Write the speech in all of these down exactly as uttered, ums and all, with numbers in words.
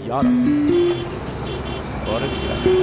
یارم باره دیگه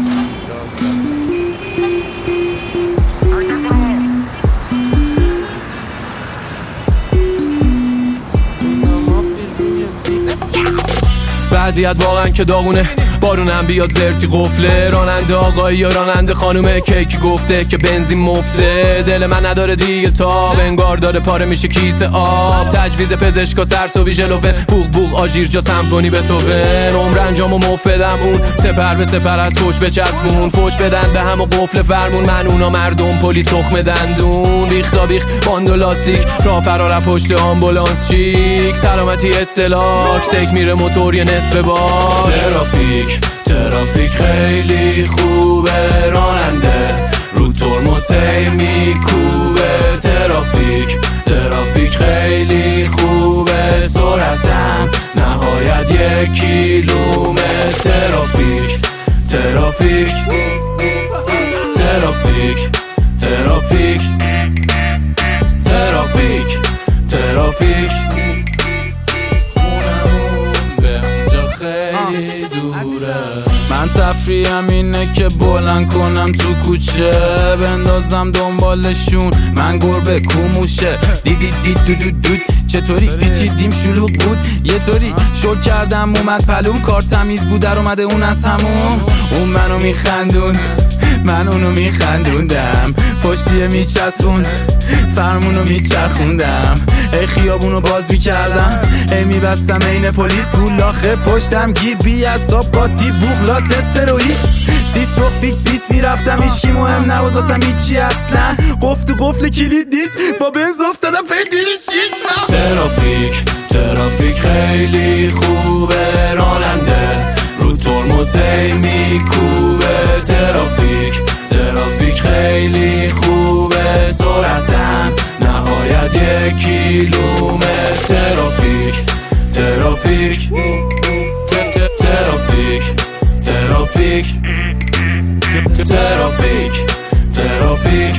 وضعیت واقعا که داغونه، بارونم بیاد زرتی قفله، راننده آقایی یا راننده خانومه کیکی گفته که بنزین مفته، دل من نداره دیگه تاب، انگار داره پاره میشه کیسه آب، تجویز پزشکا سرسوی ژلوفن، بوق بوق آژیر جا سمفونی بتوون، عمر انجامو مفت بدم اون سپر به سپر از فوش بچسبون، فوش بدن به هم و قفل فرمون، من اونا مردم پلیس تخم دندون، ریختا بیخ باند و لاستیک، راه فرار پشت آمبولانس چیک، سلامتی استلاک سیک میره موتور یه نصف بار، ترافیک ترافیک خیلی خوبه، راننده رو ترمز هی میکوبه، ترافیک ترافیک خیلی خوبه، سرعتم نهایت یک کیلومتر، ترافیک ترافیک ترافیک ترافیک ترافیک ترافیک خیلی دوره، من تفریحم اینه که بلند کنم تو کوچه، بندازم دنبالشون من گربه کوموشه، دیدی دید دو دو دود چطوری پیچیدیم شلوغ بود، یه طوری شل کردم اومد پلوم، کار تمیز بود در اومده اون از همون، اون منو میخندون من اونو میخندوندم، پشتیه میچسبون فرمونو میچرخوندم، ای خیابونو باز میکردم، ای میبستم این پلیس تو لاخه پشتم گیر بی اصاب باتی بوغلا تستروی سیس رو فیکس بیس میرفتم، ایشی مهم نبود واسم هیچی اصلا، قفل تو قفل کلید نیست با بنز افتادم پی دیویس کیش، ترافیک ترافیک خیلی خوبه، راننده رو ترمز هی میکوبه، ترافیک ترافیک خیلی خوبه، سرعتم نهایت یک کیلومتر، ترافیک ترافیک ترافیک ترافیک ترافیک ترافیک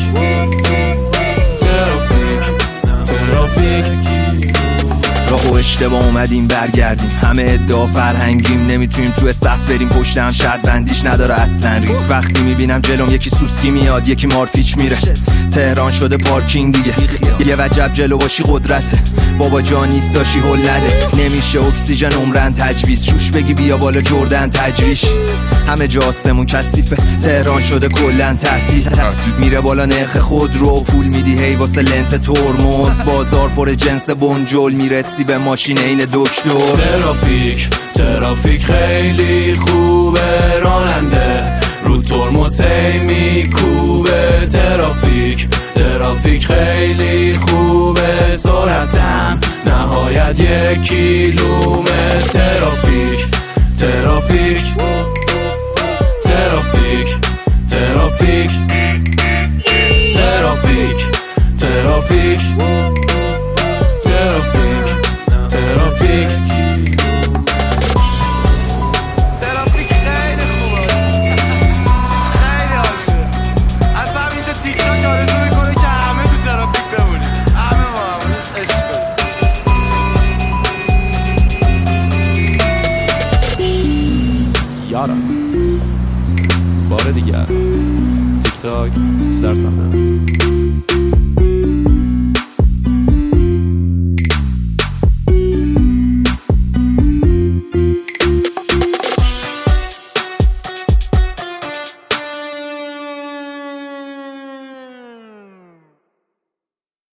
ترافیک راه و اشتباه اومدیم برگردیم، همه ادعا فرهنگیم، نمیتونیم تو صف بریم پشت هم، شرط بندیش نداره اصلا ریس، وقتی میبینم جلوم یکی سوسکی میاد یکی مارپیچ میره، تهران شده پارکینگ دیگه، یه وجب جلو باشی قدرته، بابا جان نیستاشی هل نده، نمیشه اکسیژن عمرن تجویز، شوش بگی بیا بالا جردن تجریش، همه جا آسمون کثیفه، تهران شده کلن تعطیل، میره بالا نرخ خود رو پول میدی هی واسه لنت ترمز، بازار پر جنس بنجل میرسی به ماشین این دکتر، ترافیک ترافیک خیلی خوبه، راننده رو ترمز هی میکوبه، ترافیک ترافیک خیلی خوبه، سرعتم نهایت یک کیلومتر، ترافیک ترافیک ترافیک ترافیک ترافیک ترافیک ترافیک ترافیک ترافیک خیلی خوبه، خیلی عالیه، اصلا اینجا تیک تاک آرزو میکنه که همه تو ترافیک بمونیم، همه ما همونش عشق کنیم. یارم باره دیگه تیک تاک در صحنه است.